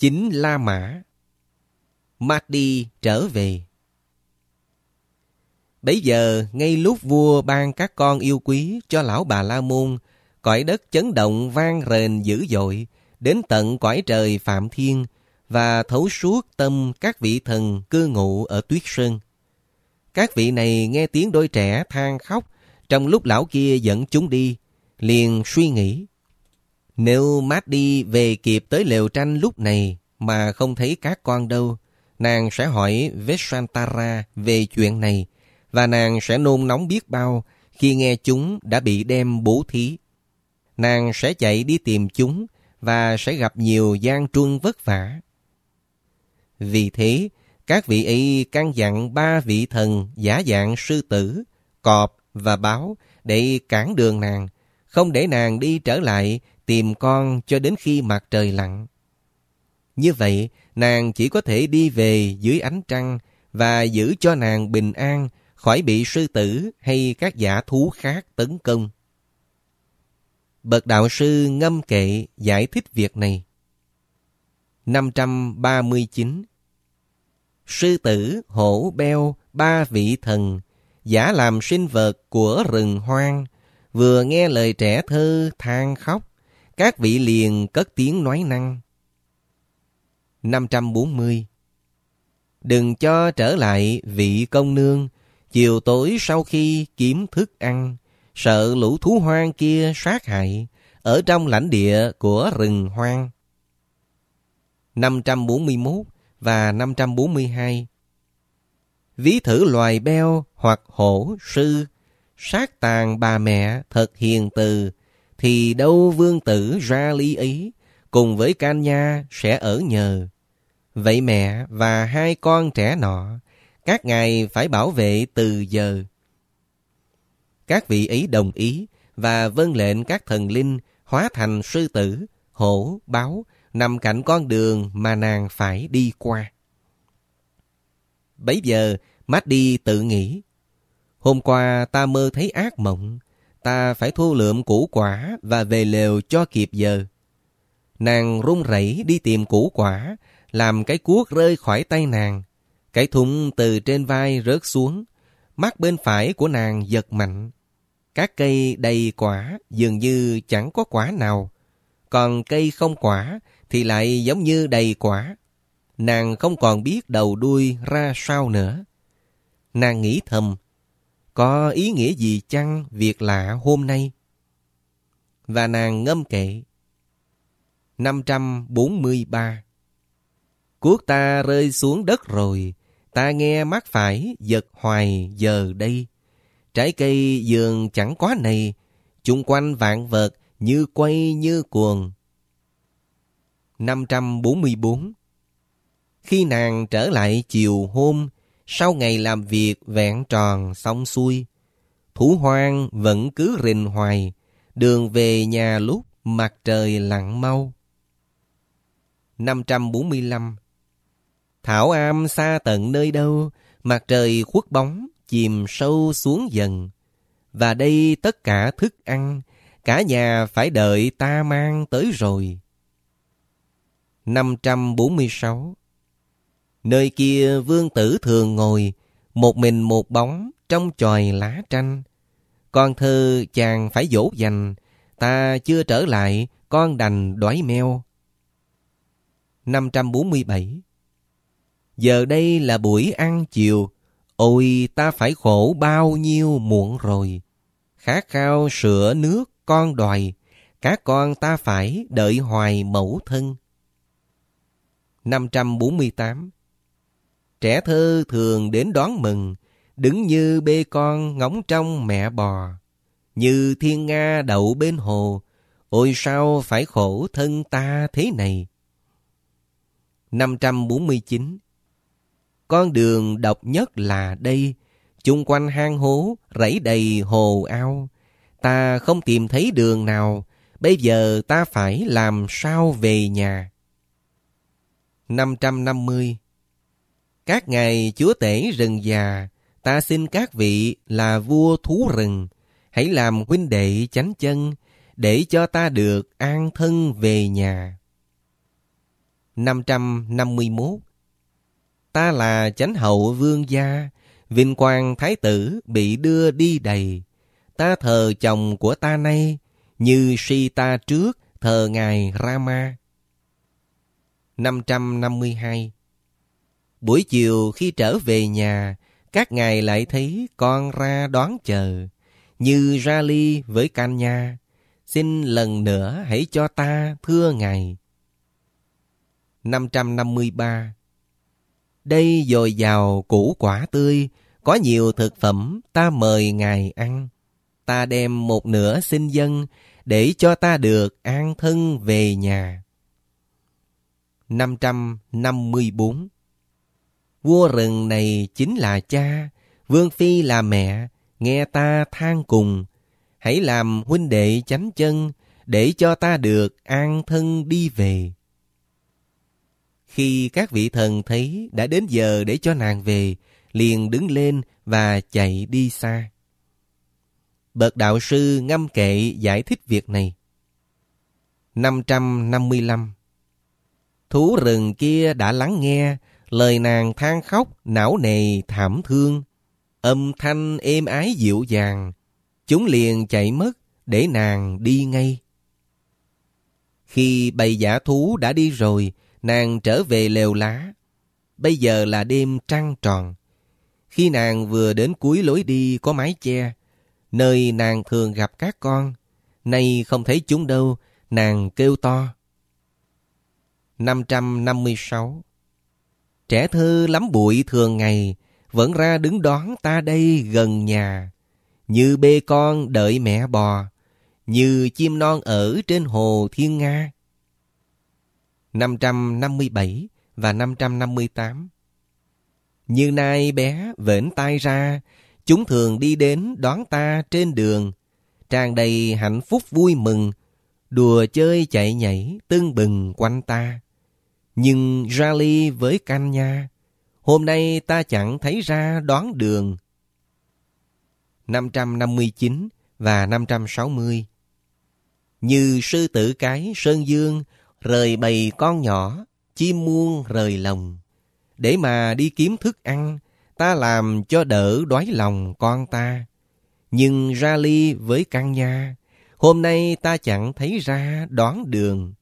Chính La Mã. Mahdi trở về. Bấy giờ, ngay lúc vua ban các con yêu quý cho lão Bà La Môn, cõi đất chấn động vang rền dữ dội, đến tận cõi trời Phạm Thiên, và thấu suốt tâm các vị thần cư ngụ ở Tuyết Sơn. Các vị này nghe tiếng đôi trẻ than khóc trong lúc lão kia dẫn chúng đi, liền suy nghĩ: nếu Mahdi về kịp tới lều tranh lúc này mà không thấy các con đâu, nàng sẽ hỏi Veshantara về chuyện này, và nàng sẽ nôn nóng biết bao khi nghe chúng đã bị đem bố thí. Nàng sẽ chạy đi tìm chúng và sẽ gặp nhiều gian truân vất vả. Vì thế, các vị ấy căn dặn 3 vị thần giả dạng sư tử, cọp và báo để cản đường nàng, không để nàng đi trở lại tìm con cho đến khi mặt trời lặn. Như vậy, nàng chỉ có thể đi về dưới ánh trăng và giữ cho nàng bình an khỏi bị sư tử hay các dã thú khác tấn công. Bậc đạo sư Ngâm Kệ giải thích việc này. 539. Sư tử, hổ, beo, 3 vị thần, giả làm sinh vật của rừng hoang, vừa nghe lời trẻ thơ than khóc, các vị liền cất tiếng nói năng. 540. Đừng cho trở lại vị công nương, chiều tối sau khi kiếm thức ăn, sợ lũ thú hoang kia sát hại, ở trong lãnh địa của rừng hoang. 541 và 542. Ví thử loài beo hoặc hổ sư, sát tàn bà mẹ thật hiền từ, thì đâu vương tử ra ly ý, cùng với can nha sẽ ở nhờ. Vậy mẹ và 2 con trẻ nọ, các ngài phải bảo vệ từ giờ. Các vị ấy đồng ý và vâng lệnh các thần linh hóa thành sư tử, hổ, báo, nằm cạnh con đường mà nàng phải đi qua. Bấy giờ, Mahdi tự nghĩ: hôm qua ta mơ thấy ác mộng, ta phải thu lượm củ quả và về lều cho kịp giờ. Nàng run rẩy đi tìm củ quả, làm cái cuốc rơi khỏi tay nàng. Cái thúng từ trên vai rớt xuống, mắt bên phải của nàng giật mạnh. Các cây đầy quả dường như chẳng có quả nào, còn cây không quả thì lại giống như đầy quả. Nàng không còn biết đầu đuôi ra sao nữa. Nàng nghĩ thầm: có ý nghĩa gì chăng việc lạ hôm nay? Và nàng ngâm kệ. 543. Cuốc ta rơi xuống đất rồi, ta nghe mắt phải giật hoài giờ đây. Trái cây vườn chẳng quá này, chung quanh vạn vật như quay như cuồng. 544. Khi nàng trở lại chiều hôm, sau ngày làm việc vẹn tròn xong xuôi, thú hoang vẫn cứ rình hoài, đường về nhà lúc mặt trời lặn mau. 545. Thảo am xa tận nơi đâu, mặt trời khuất bóng, chìm sâu xuống dần. Và đây tất cả thức ăn, cả nhà phải đợi ta mang tới rồi. 546. Nơi kia vương tử thường ngồi, một mình một bóng trong chòi lá tranh. Con thơ chàng phải dỗ dành, ta chưa trở lại, con đành đói meo. 547. Giờ đây là buổi ăn chiều, ôi ta phải khổ bao nhiêu muộn rồi. Khát khao sữa nước con đòi, các con ta phải đợi hoài mẫu thân. 548. Trẻ thơ thường đến đón mừng, đứng như bê con ngóng trông mẹ bò. Như thiên nga đậu bên hồ, ôi sao phải khổ thân ta thế này. 549. Con đường độc nhất là đây, chung quanh hang hố rẫy đầy hồ ao. Ta không tìm thấy đường nào, bây giờ ta phải làm sao về nhà. 550. Các ngài chúa tể rừng già, ta xin các vị là vua thú rừng, hãy làm huynh đệ chánh chân, để cho ta được an thân về nhà. 551. Ta là chánh hậu vương gia, vinh quang thái tử bị đưa đi đầy. Ta thờ chồng của ta nay, như Sita trước thờ ngài Rama. 552. Buổi chiều khi trở về nhà, các ngài lại thấy con ra đón chờ, như Rali với Kanya. Xin lần nữa hãy cho ta thưa ngài. 553. Đây dồi dào củ quả tươi, có nhiều thực phẩm ta mời ngài ăn. Ta đem một nửa xin dâng, để cho ta được an thân về nhà. 554. Vua rừng này chính là cha, vương phi là mẹ, nghe ta than cùng. Hãy làm huynh đệ chánh chân, để cho ta được an thân đi về. Khi các vị thần thấy đã đến giờ để cho nàng về, liền đứng lên và chạy đi xa. Bậc đạo sư ngâm kệ giải thích việc này. 555. Thú rừng kia đã lắng nghe lời nàng than khóc não nề thảm thương. Âm thanh êm ái dịu dàng, chúng liền chạy mất để nàng đi ngay. Khi bầy dã thú đã đi rồi, nàng trở về lều lá. Bây giờ là đêm trăng tròn. Khi nàng vừa đến cuối lối đi có mái che, nơi nàng thường gặp các con, nay không thấy chúng đâu, nàng kêu to. 556. Trẻ thơ lắm bụi thường ngày, vẫn ra đứng đón ta đây gần nhà. Như bê con đợi mẹ bò, như chim non ở trên hồ Thiên Nga. 557 và 558. Như nai bé vểnh tai ra, chúng thường đi đến đón ta trên đường, tràn đầy hạnh phúc vui mừng, đùa chơi chạy nhảy tưng bừng quanh ta. Nhưng Rali với Kanya, hôm nay ta chẳng thấy ra đón đường. 559 và 560. Như sư tử cái sơn dương, rời bầy con nhỏ, chim muông rời lồng. Để mà đi kiếm thức ăn, ta làm cho đỡ đói lòng con ta. Nhưng Rali với Kanya, hôm nay ta chẳng thấy ra đón đường.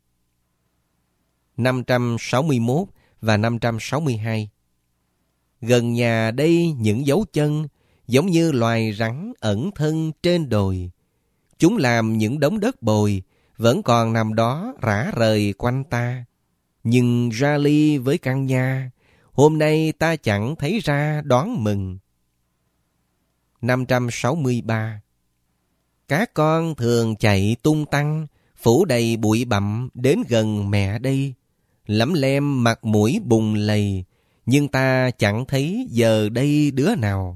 561 và 562. Gần nhà đây những dấu chân, giống như loài rắn ẩn thân trên đồi. Chúng làm những đống đất bồi, vẫn còn nằm đó rã rời quanh ta. Nhưng Rali với Kanya, hôm nay ta chẳng thấy ra đón mừng. 563. Các con thường chạy tung tăng, phủ đầy bụi bặm đến gần mẹ đây. Lấm lem mặt mũi bùng lầy, nhưng ta chẳng thấy giờ đây đứa nào.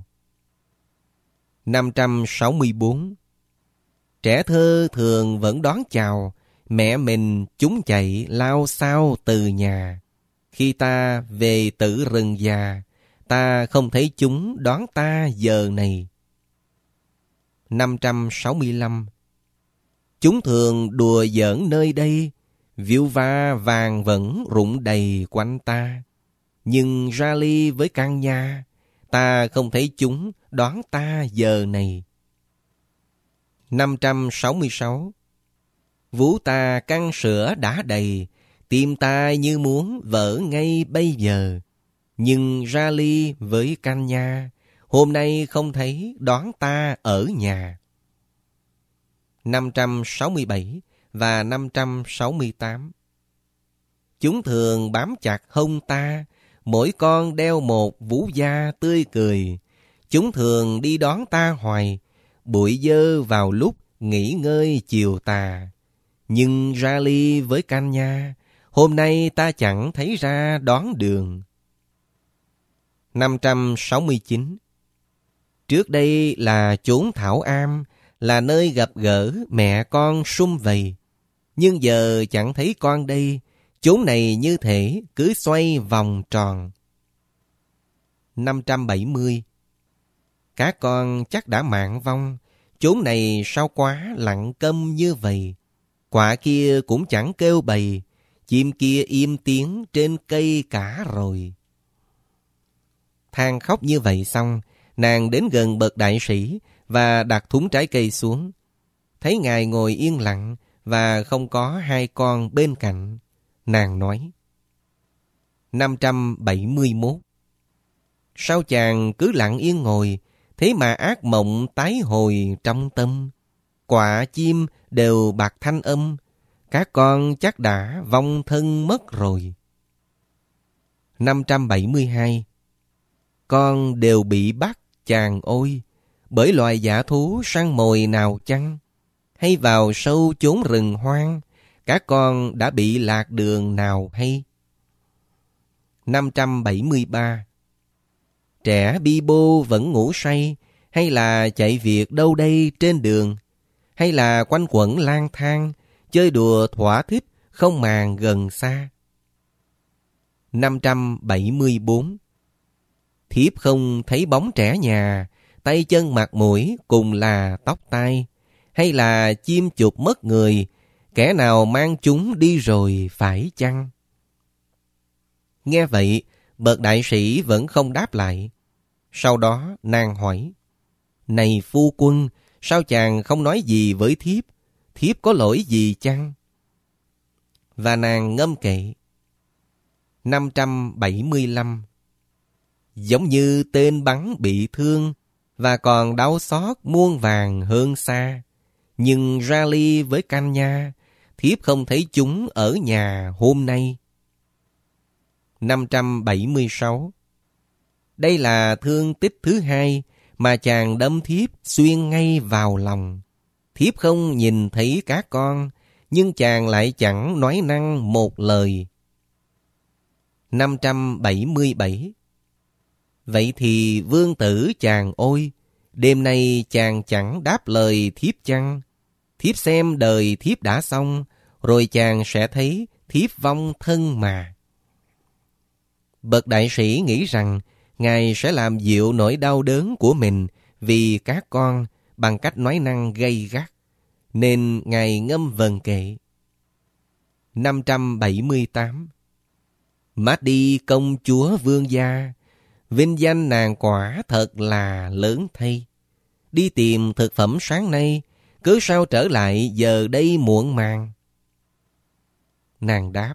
564. Trẻ thơ thường vẫn đón chào, mẹ mình chúng chạy lao sao từ nhà. Khi ta về tử rừng già, ta không thấy chúng đón ta giờ này. 565. Chúng thường đùa giỡn nơi đây, viu va vàng vẫn rụng đầy quanh ta. Nhưng Rali với Kanya, ta không thấy chúng đón ta giờ này. 566. Vú ta căng sữa đã đầy, tim ta như muốn vỡ ngay bây giờ. Nhưng Rali với Kanya, hôm nay không thấy đón ta ở nhà. 567 và 568. Chúng thường bám chặt hông ta, mỗi con đeo một vú da tươi cười. Chúng thường đi đón ta hoài, bụi dơ vào lúc nghỉ ngơi chiều tà. Nhưng Rali với Kanya, hôm nay ta chẳng thấy ra đón đường. 569. Trước đây là chốn thảo am, là nơi gặp gỡ mẹ con sum vầy. Nhưng giờ chẳng thấy con đây, chốn này như thể cứ xoay vòng tròn. 570. Các con chắc đã mạng vong, chốn này sao quá lặng câm như vậy. Quạ kia cũng chẳng kêu bầy, chim kia im tiếng trên cây cả rồi. Than khóc như vậy xong, nàng đến gần bậc đại sĩ và đặt thúng trái cây xuống. Thấy ngài ngồi yên lặng và không có hai con bên cạnh. Nàng nói: 571. Sao chàng cứ lặng yên ngồi, thế mà ác mộng tái hồi trong tâm. Quạ chim đều bạc thanh âm, các con chắc đã vong thân mất rồi. 572. Con đều bị bắt chàng ôi, bởi loài dã thú săn mồi nào chăng? Hay vào sâu chốn rừng hoang, các con đã bị lạc đường nào hay? 573. Trẻ bi bô vẫn ngủ say, hay là chạy việc đâu đây trên đường? Hay là quanh quẩn lang thang, chơi đùa thỏa thích, không màng gần xa? 574. Thiếp không thấy bóng trẻ nhà, tay chân mặt mũi cùng là tóc tai. Hay là chim chụp mất người, kẻ nào mang chúng đi rồi phải chăng? Nghe vậy, bậc đại sĩ vẫn không đáp lại. Sau đó nàng hỏi: Này phu quân, sao chàng không nói gì với thiếp? Thiếp có lỗi gì chăng? Và nàng ngâm kệ. 575. Giống như tên bắn bị thương, và còn đau xót muôn vàng hơn xa. Nhưng ra ly với canh nha, thiếp không thấy chúng ở nhà hôm nay. 576. Đây là thương tích thứ hai mà chàng đâm thiếp xuyên ngay vào lòng. Thiếp không nhìn thấy các con, nhưng chàng lại chẳng nói năng một lời. 577. Vậy thì vương tử chàng ôi, đêm nay chàng chẳng đáp lời thiếp chăng? Thiếp xem đời thiếp đã xong, rồi chàng sẽ thấy thiếp vong thân mà. Bậc đại sĩ nghĩ rằng ngài sẽ làm dịu nỗi đau đớn của mình vì các con bằng cách nói năng gay gắt, nên ngài ngâm vần kệ. 578. Mát đi công chúa vương gia, vinh danh nàng quả thật là lớn thay. Đi tìm thực phẩm sáng nay, cớ sao trở lại giờ đây muộn màng? Nàng đáp.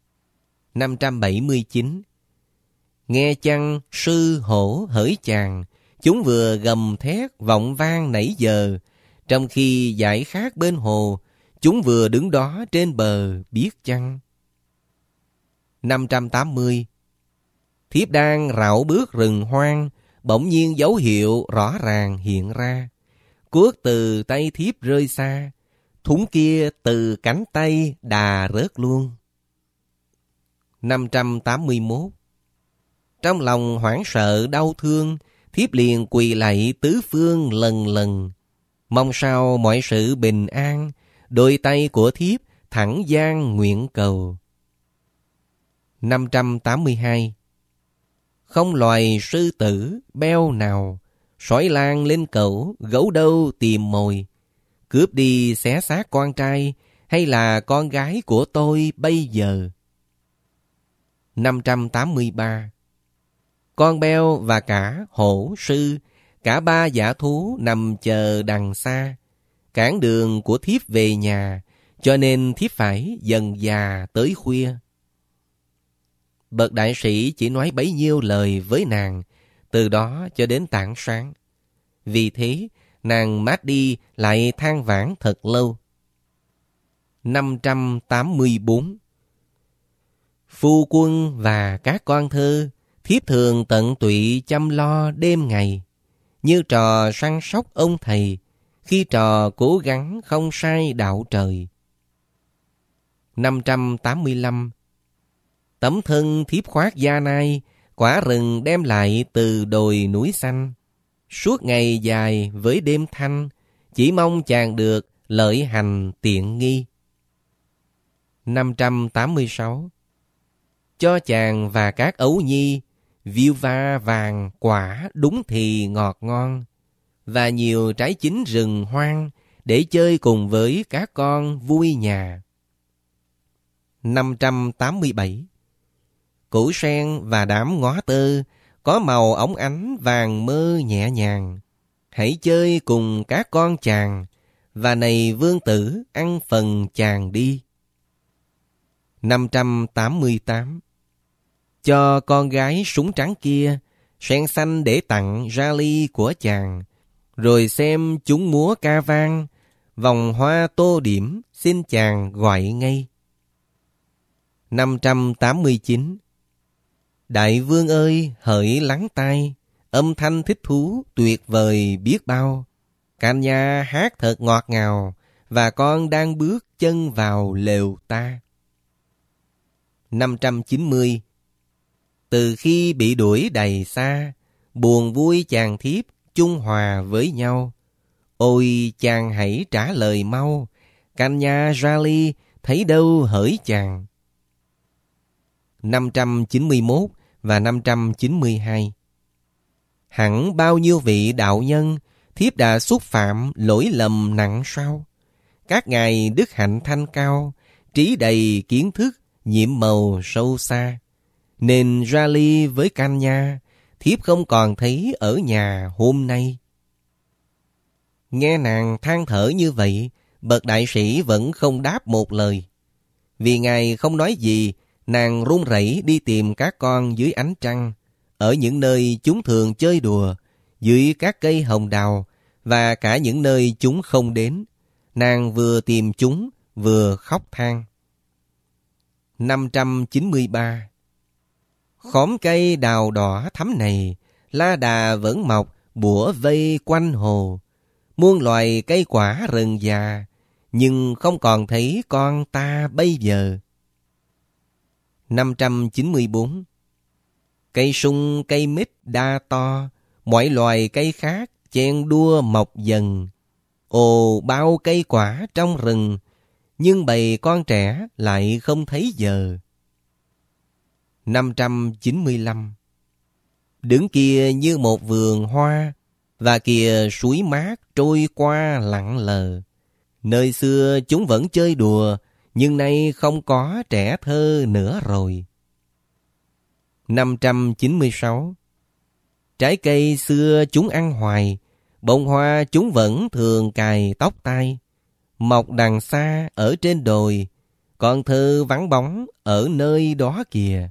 579. Nghe chăng sư hổ hỡi chàng, chúng vừa gầm thét vọng vang nãy giờ, trong khi dải khát bên hồ, chúng vừa đứng đó trên bờ biết chăng? 580. Thiếp đang rảo bước rừng hoang, bỗng nhiên dấu hiệu rõ ràng hiện ra. Cuốc từ tay thiếp rơi xa, thúng kia từ cánh tay đà rớt luôn. 581. Trong lòng hoảng sợ đau thương, thiếp liền quỳ lạy tứ phương lần lần. Mong sao mọi sự bình an, đôi tay của thiếp thẳng dang nguyện cầu. 582. Không loài sư tử, beo nào, sói lang lên cẩu, gấu đâu tìm mồi, cướp đi xé xác con trai, hay là con gái của tôi bây giờ? 583. Con beo và cả hổ sư, cả ba dã thú nằm chờ đằng xa, cản đường của thiếp về nhà, cho nên thiếp phải dần dà tới khuya. Bậc đại sĩ chỉ nói bấy nhiêu lời với nàng, từ đó cho đến tảng sáng. Vì thế, nàng mát đi lại than vãn thật lâu. 584. Phu quân và các con thơ, thiếp thường tận tụy chăm lo đêm ngày, như trò săn sóc ông thầy, khi trò cố gắng không sai đạo trời. 585. Tấm thân thiếp khoác da nai, quả rừng đem lại từ đồi núi xanh. Suốt ngày dài với đêm thanh, chỉ mong chàng được lợi hành tiện nghi. 586. Cho chàng và các ấu nhi, viêu va vàng quả đúng thì ngọt ngon, và nhiều trái chín rừng hoang, để chơi cùng với các con vui nhà. 587. Củ sen và đám ngó tơ có màu óng ánh vàng mơ nhẹ nhàng. Hãy chơi cùng các con chàng, và này vương tử ăn phần chàng đi. 588. Cho con gái súng trắng kia sen xanh để tặng Rally của chàng, rồi xem chúng múa ca vang, vòng hoa tô điểm xin chàng gọi ngay. 589. Đại vương ơi hỡi lắng tai, âm thanh thích thú tuyệt vời biết bao. Can nha hát thật ngọt ngào, và con đang bước chân vào lều ta. 590. Từ khi bị đuổi đầy xa, buồn vui chàng thiếp chung hòa với nhau. Ôi chàng hãy trả lời mau, Can nha Rally thấy đâu hỡi chàng. 591 và 592. Hẳn bao nhiêu vị đạo nhân thiếp đã xúc phạm lỗi lầm nặng sao? Các ngài đức hạnh thanh cao, trí đầy kiến thức, nhiệm màu sâu xa. Nên Rally với Can nha, thiếp không còn thấy ở nhà hôm nay. Nghe nàng than thở như vậy, bậc đại sĩ vẫn không đáp một lời. Vì ngài không nói gì, nàng run rẩy đi tìm các con dưới ánh trăng, ở những nơi chúng thường chơi đùa, dưới các cây hồng đào, và cả những nơi chúng không đến. Nàng vừa tìm chúng, vừa khóc than. 593. Khóm cây đào đỏ thắm này, la đà vẫn mọc, bủa vây quanh hồ. Muôn loài cây quả rừng già, nhưng không còn thấy con ta bây giờ. 594. Cây sung cây mít đa to, mọi loài cây khác chen đua mọc dần. Ồ bao cây quả trong rừng, nhưng bầy con trẻ lại không thấy giờ. 595. Đứng kia như một vườn hoa, và kìa suối mát trôi qua lặng lờ. Nơi xưa chúng vẫn chơi đùa, nhưng nay không có trẻ thơ nữa rồi. 596. Trái cây xưa chúng ăn hoài, bông hoa chúng vẫn thường cài tóc tai. Mọc đằng xa ở trên đồi, con thơ vắng bóng ở nơi đó kìa.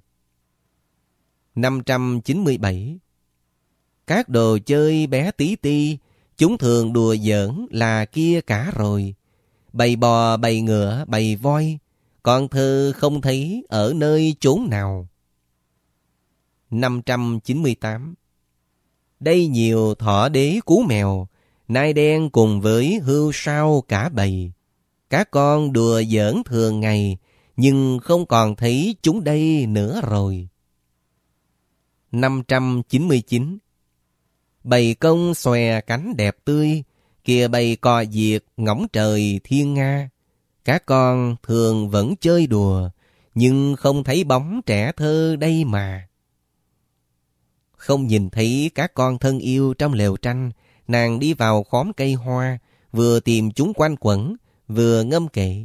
597. Các đồ chơi bé tí ti, chúng thường đùa giỡn là kia cả rồi. Bầy bò, bầy ngựa, bầy voi, con thơ không thấy ở nơi chốn nào. 598. Đây nhiều thỏ đế cú mèo, nai đen cùng với hươu sao cả bầy. Các con đùa giỡn thường ngày, nhưng không còn thấy chúng đây nữa rồi. 599. Bầy công xòe cánh đẹp tươi, kìa bầy cò diệt ngỗng trời thiên nga. Các con thường vẫn chơi đùa, nhưng không thấy bóng trẻ thơ đây mà. Không nhìn thấy các con thân yêu trong lều tranh, nàng đi vào khóm cây hoa, vừa tìm chúng quanh quẩn, vừa ngâm kệ.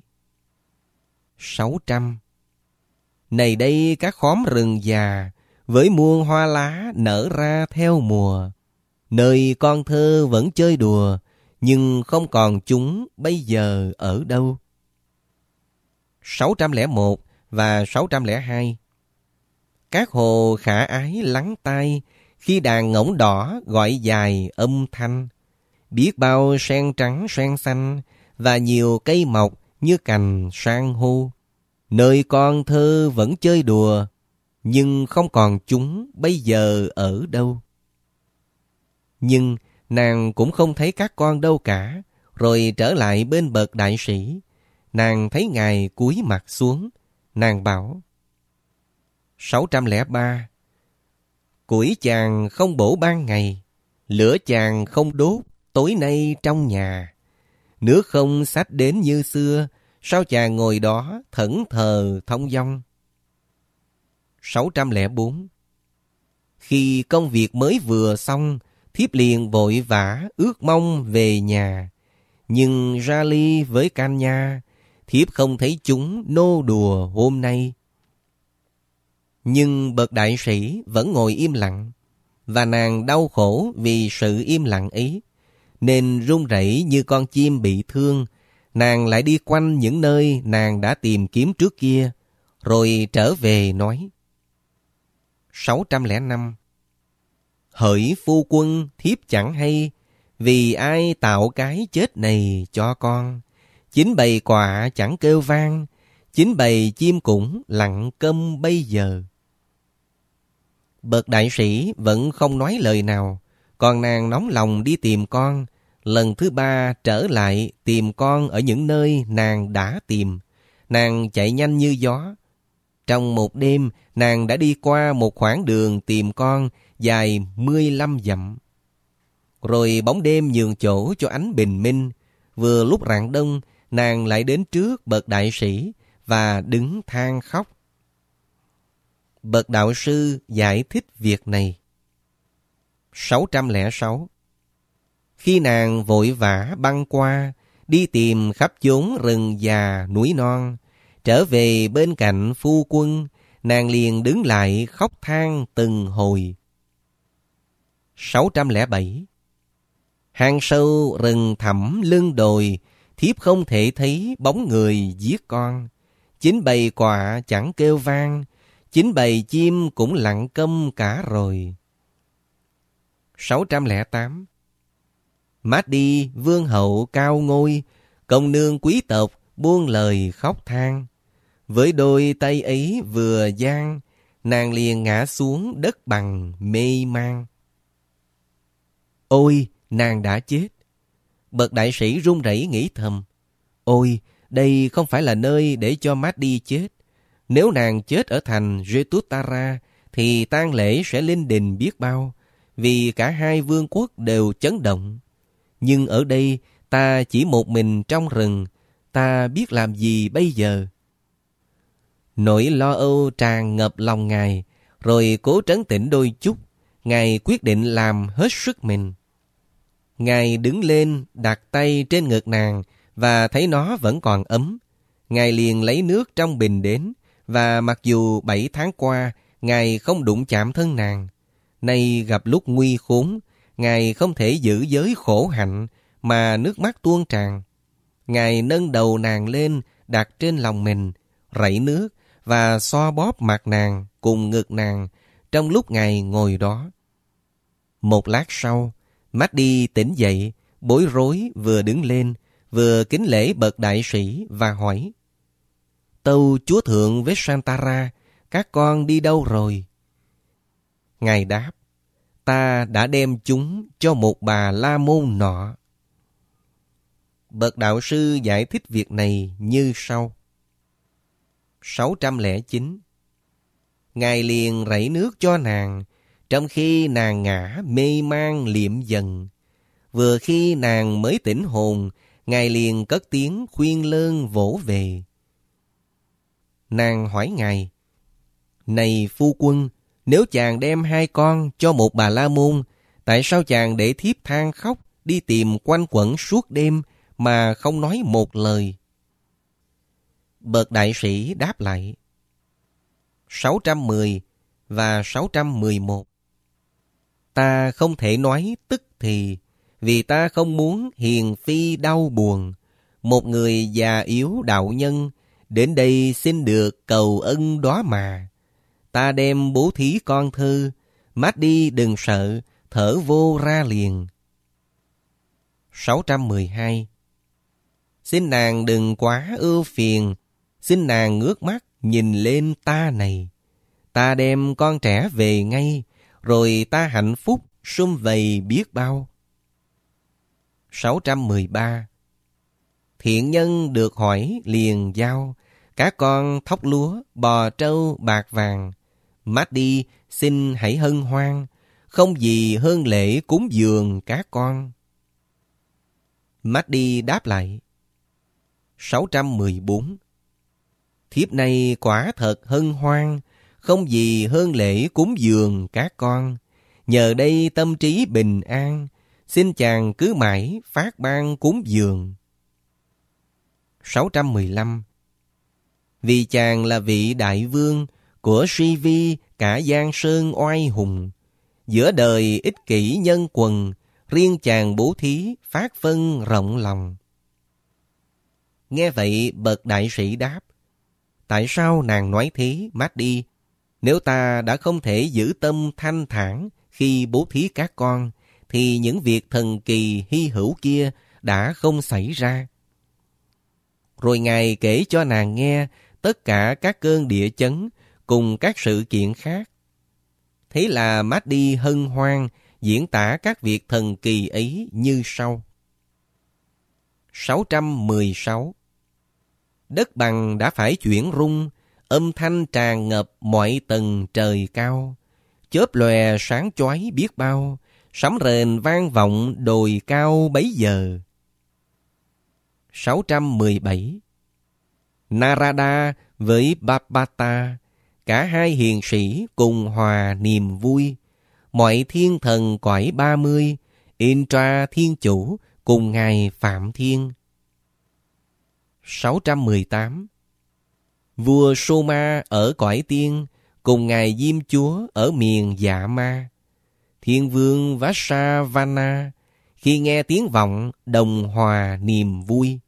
600. Này đây các khóm rừng già, với muôn hoa lá nở ra theo mùa. Nơi con thơ vẫn chơi đùa, nhưng không còn chúng bây giờ ở đâu. 601 và 602. Các hồ khả ái lắng tai, khi đàn ngỗng đỏ gọi dài âm thanh. Biết bao sen trắng sen xanh, và nhiều cây mọc như cành san hô. Nơi con thơ vẫn chơi đùa, nhưng không còn chúng bây giờ ở đâu. Nhưng nàng cũng không thấy các con đâu cả. Rồi trở lại bên bậc đại sĩ, nàng thấy ngài cúi mặt xuống. Nàng bảo: 603. Củi chàng không bổ ban ngày, lửa chàng không đốt tối nay trong nhà. Nước không xách đến như xưa, sao chàng ngồi đó thẫn thờ thong dong. 604. Khi công việc mới vừa xong, thiếp liền vội vã ước mong về nhà. Nhưng Rally với Can nha, thiếp không thấy chúng nô đùa hôm nay. Nhưng bậc đại sĩ vẫn ngồi im lặng, và nàng đau khổ vì sự im lặng ấy, nên run rẩy như con chim bị thương. Nàng lại đi quanh những nơi nàng đã tìm kiếm trước kia, rồi trở về nói. 605. Hỡi phu quân, thiếp chẳng hay, vì ai tạo cái chết này cho con. Chính bầy quạ chẳng kêu vang, chính bầy chim cũng lặng câm bây giờ. Bậc đại sĩ vẫn không nói lời nào, còn nàng nóng lòng đi tìm con. Lần thứ 3 trở lại tìm con ở những nơi nàng đã tìm. Nàng chạy nhanh như gió. Trong một đêm, nàng đã đi qua một khoảng đường tìm con dài 15 dặm. Rồi bóng đêm nhường chỗ cho ánh bình minh. Vừa lúc rạng đông, nàng lại đến trước bậc đại sĩ và đứng than khóc. Bậc đạo sư giải thích việc này. 606. Khi nàng vội vã băng qua, đi tìm khắp chốn rừng già núi non, trở về bên cạnh phu quân, nàng liền đứng lại khóc than từng hồi. 607. Hang sâu rừng thẳm lưng đồi, thiếp không thể thấy bóng người giết con. Chính bầy quạ chẳng kêu vang, chính bầy chim cũng lặng câm cả rồi. 608. Mát đi vương hậu cao ngôi, công nương quý tộc buông lời khóc than. Với đôi tay ấy vừa giang, nàng liền ngã xuống đất bằng mê man. Ôi, nàng đã chết. Bậc đại sĩ run rẩy nghĩ thầm. Ôi, đây không phải là nơi để cho Mát đi chết. Nếu nàng chết ở thành Jetutara, thì tang lễ sẽ linh đình biết bao, vì cả hai vương quốc đều chấn động. Nhưng ở đây, ta chỉ một mình trong rừng, ta biết làm gì bây giờ? Nỗi lo âu tràn ngập lòng Ngài, rồi cố trấn tĩnh đôi chút, Ngài quyết định làm hết sức mình. Ngài đứng lên, đặt tay trên ngực nàng, và thấy nó vẫn còn ấm. Ngài liền lấy nước trong bình đến, và mặc dù 7 tháng qua, Ngài không đụng chạm thân nàng, nay gặp lúc nguy khốn, Ngài không thể giữ giới khổ hạnh, mà nước mắt tuôn tràn. Ngài nâng đầu nàng lên, đặt trên lòng mình, rảy nước, và xoa bóp mặt nàng cùng ngực nàng, trong lúc Ngài ngồi đó. Một lát sau, Mahdi tỉnh dậy, bối rối vừa đứng lên, vừa kính lễ bậc đại sĩ và hỏi. Tâu chúa thượng với Santara, các con đi đâu rồi? Ngài đáp, ta đã đem chúng cho một bà la môn nọ. Bậc đạo sư giải thích việc này như sau. 609. Ngài liền rảy nước cho nàng, trong khi nàng ngã mê man liệm dần. Vừa khi nàng mới tỉnh hồn, Ngài liền cất tiếng khuyên lơn vỗ về. Nàng hỏi Ngài, này phu quân, nếu chàng đem 2 con cho một bà la môn, tại sao chàng để thiếp than khóc đi tìm quanh quẩn suốt đêm mà không nói một lời? Bậc đại sĩ đáp lại. 610 và 611. Ta không thể nói tức thì, vì ta không muốn hiền phi đau buồn. Một người già yếu đạo nhân đến đây xin được cầu ân đó mà. Ta đem bố thí con thư, Mát đi đừng sợ, thở vô ra liền. 612. Xin nàng đừng quá ưu phiền, xin nàng ngước mắt nhìn lên ta này. Ta đem con trẻ về ngay, rồi ta hạnh phúc sum vầy biết bao. 613. Thiện nhân được hỏi liền giao, các con thóc lúa, bò trâu, bạc vàng. Mát đi xin hãy hân hoan, không gì hơn lễ cúng dường các con. Mát đi đáp lại. 614. Thiếp này quả thật hân hoan, không gì hơn lễ cúng dường các con. Nhờ đây tâm trí bình an, xin chàng cứ mãi phát ban cúng dường. 615. Vì chàng là vị đại vương của si vi cả giang sơn oai hùng, giữa đời ích kỷ nhân quần, riêng chàng bố thí phát phân rộng lòng. Nghe vậy bậc đại sĩ đáp: tại sao nàng nói thế, Mahdi? Nếu ta đã không thể giữ tâm thanh thản khi bố thí các con, thì những việc thần kỳ hy hữu kia đã không xảy ra. Rồi Ngài kể cho nàng nghe tất cả các cơn địa chấn cùng các sự kiện khác. Thế là Mahdi hân hoan diễn tả các việc thần kỳ ấy như sau. 616. Đất bằng đã phải chuyển rung, âm thanh tràn ngập mọi tầng trời cao, chớp lòe sáng chói biết bao, sấm rền vang vọng đồi cao bấy giờ. 617. Narada với Bapata, cả hai hiền sĩ cùng hòa niềm vui. Mọi thiên thần cõi 30, Indra thiên chủ cùng ngài Phạm Thiên. 618. Vua Soma ở cõi tiên cùng ngài Diêm Chúa ở miền Dạ Ma. Thiên vương Vasavana khi nghe tiếng vọng đồng hòa niềm vui.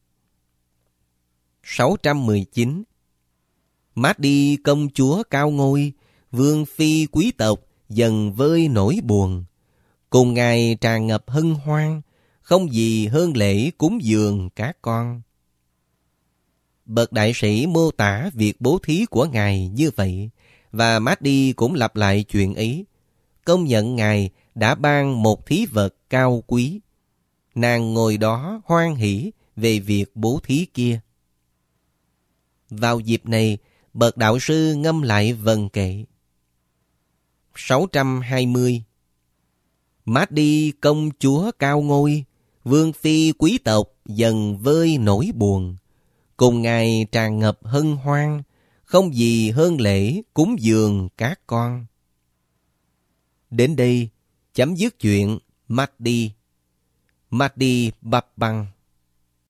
619. Mahdi công chúa cao ngôi, vương phi quý tộc dần vơi nỗi buồn, cùng ngài tràn ngập hân hoan, không gì hơn lễ cúng dường các con. Bậc đại sĩ mô tả việc bố thí của ngài như vậy, và Mahdi cũng lặp lại chuyện ấy, công nhận ngài đã ban một thí vật cao quý. Nàng ngồi đó hoan hỉ về việc bố thí kia. Vào dịp này, bậc đạo sư ngâm lại vần kệ. 620. Mahdi công chúa cao ngôi, vương phi quý tộc dần vơi nỗi buồn, cùng ngài tràn ngập hân hoan, không gì hơn lễ cúng dường các con. Đến đây chấm dứt chuyện Mahdi Bapang.